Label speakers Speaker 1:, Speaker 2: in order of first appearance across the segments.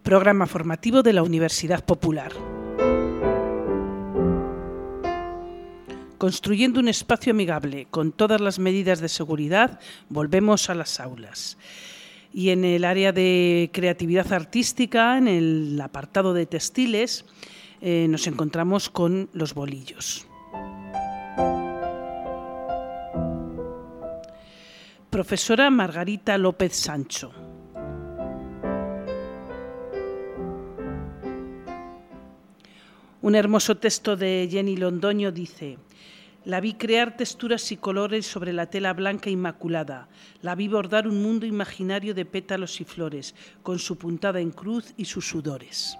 Speaker 1: Programa formativo de la Universidad Popular. Construyendo un espacio amigable con todas las medidas de seguridad, volvemos a las aulas. Y en el área de creatividad artística, en el apartado de textiles, nos encontramos con los bolillos. Profesora Margarita López Sancho. Un hermoso texto de Jenny Londoño dice: la vi crear texturas y colores sobre la tela blanca inmaculada. La vi bordar un mundo imaginario de pétalos y flores, con su puntada en cruz y sus sudores.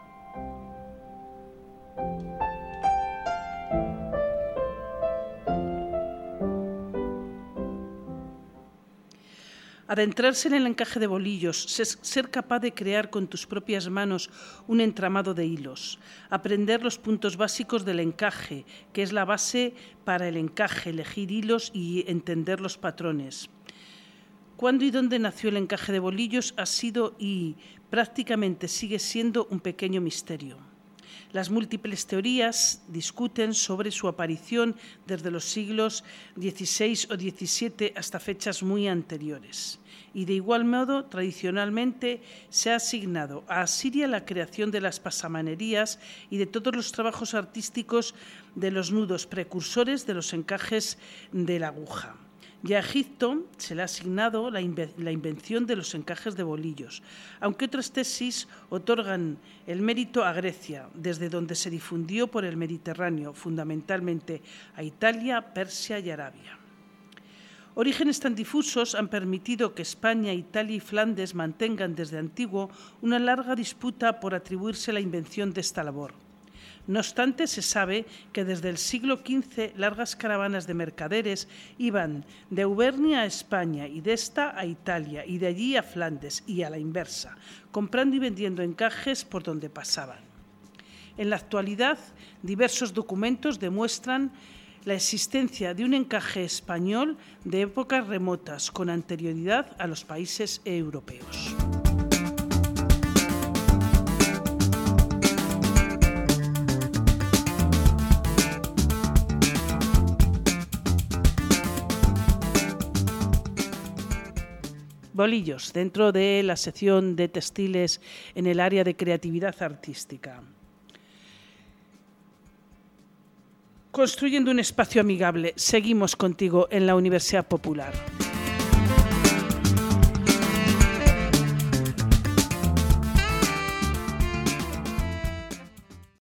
Speaker 1: Adentrarse en el encaje de bolillos, ser capaz de crear con tus propias manos un entramado de hilos, aprender los puntos básicos del encaje, que es la base para el encaje, elegir hilos y entender los patrones. ¿Cuándo y dónde nació el encaje de bolillos? Ha sido y prácticamente sigue siendo un pequeño misterio. Las múltiples teorías discuten sobre su aparición desde los siglos XVI o XVII hasta fechas muy anteriores. Y de igual modo, tradicionalmente se ha asignado a Asiria la creación de las pasamanerías y de todos los trabajos artísticos de los nudos precursores de los encajes de la aguja. Y a Egipto se le ha asignado la invención de los encajes de bolillos, aunque otras tesis otorgan el mérito a Grecia, desde donde se difundió por el Mediterráneo, fundamentalmente a Italia, Persia y Arabia. Orígenes tan difusos han permitido que España, Italia y Flandes mantengan desde antiguo una larga disputa por atribuirse la invención de esta labor. No obstante, se sabe que desde el siglo XV largas caravanas de mercaderes iban de Auvernia a España y de esta a Italia y de allí a Flandes y a la inversa, comprando y vendiendo encajes por donde pasaban. En la actualidad, diversos documentos demuestran la existencia de un encaje español de épocas remotas con anterioridad a los países europeos. Bolillos, dentro de la sección de textiles en el área de creatividad artística. Construyendo un espacio amigable, seguimos contigo en la Universidad Popular.